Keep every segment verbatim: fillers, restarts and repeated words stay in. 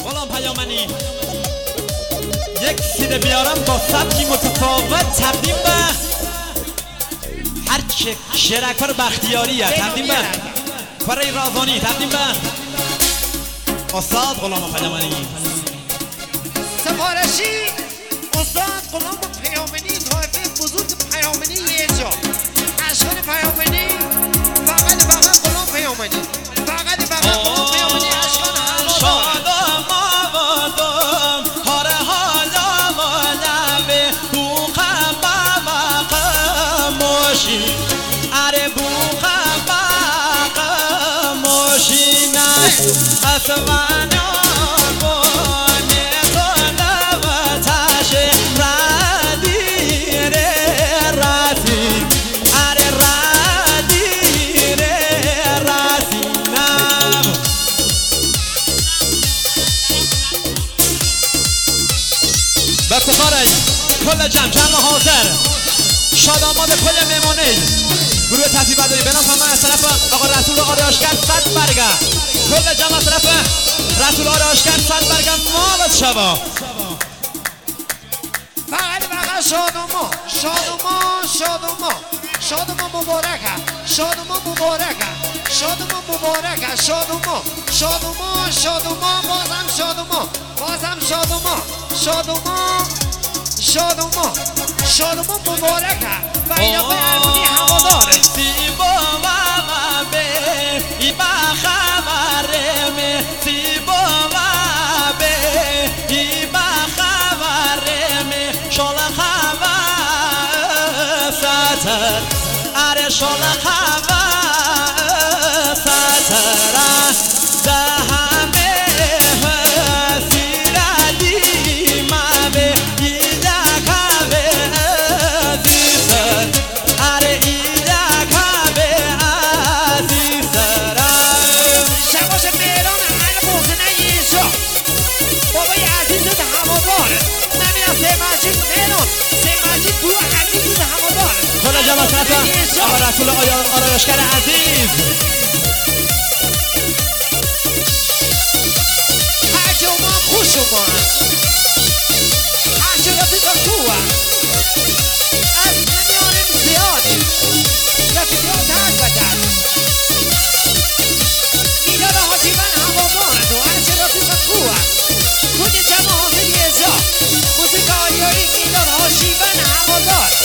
غلام پیامنی یک سیده بیارم با سبکی متفاوت تقدیم به هر که شرکار بختیاریه، تقدیم به فرای رازانی، تقدیم به استاد غلام پیامنی. سفارشی استاد غلام پیامنی، طایفه بزرگ پیامنی یه جا، اشکال پیامنی، فقط فقط غلام پیامنی، فقط فقط غلام پیامنی، اشکال شادم آبادم هاره حالا مالبه بوخم بمقم موشی اره بوخم بمقم موشی نه اسمانه افتخارش کل جمع جمع حاضر شاداماد کل میمانه گروه تحصیل برداری به نام من از طرف آقا رسول آرایشگر صد برگه کل جمع از طرف رسول آرایشگر صد برگه مالت شبا فقط فقط شادوما شادوما شادوما شادوما مبارکه شادوما مبارکه شادوما مبارکه شادوما شادوما شادوما بازم شادوما بازم شادوما شادوما شادوما شادوما مبارکه و این آقای ارمانی هواداره سیبا و به ای بخبره می سیبا و به ای بخبره می شال خبر ستر اره شال خبر ستر ده همه سیردی ما به ایده کبه عزیزر اره ایده کبه عزیزر شباش مهران هر محسنه یه بابای عزیزت هواداره نمیدن سه مرچید مهران سه مرچید گروه عزیزت هواداره کل جمع طرف آقا رسول آرایشگر عزیز هرچه اوما هم خوش اوما هم هرچه رفیق خوب هم از نمیانه زیاده رفیقات حق بدن میلاد حاجیبن هواداره تو هرچه رفیق خوب هم کل جمع حاضر یه جا موسیقی آریایی میلاد حاجیبن هواداره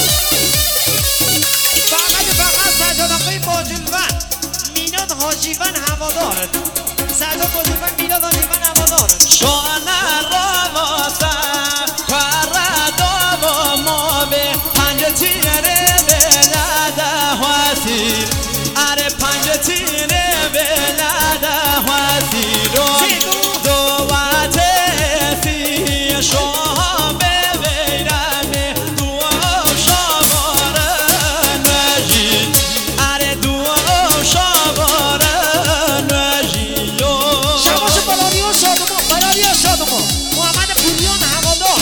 فقط فقط سجاد آقای باجلون میلاد حاجیبن هواداره سجاد باجلون میلاد حاجیبن هواداره شانه را واسم کار و ما به پنج تیره بلده واسیر اره پنج تیره بلده واسیر دو وطسی شوها به ویرمه دو شاباره نجی اره دو شاباره نجی شباش بلاریان شادما بلاریان شادما محمد پوریان هوادار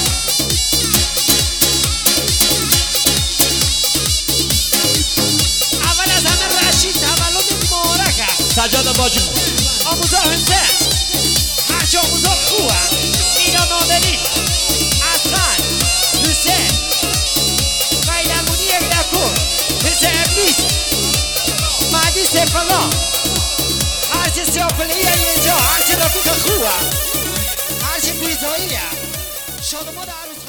اول از همه رشید تولد مبارکه سجاد باجو آموزا حسین هرچه آموزا خوبه مینا نادری اصغر حسین غیلمونی اگدکور حسین ابلیس مهدی سیفالله هرچه سیافلی یه جا هرچه رفیق خوبه هرچه بیزاییه شادما در عروسی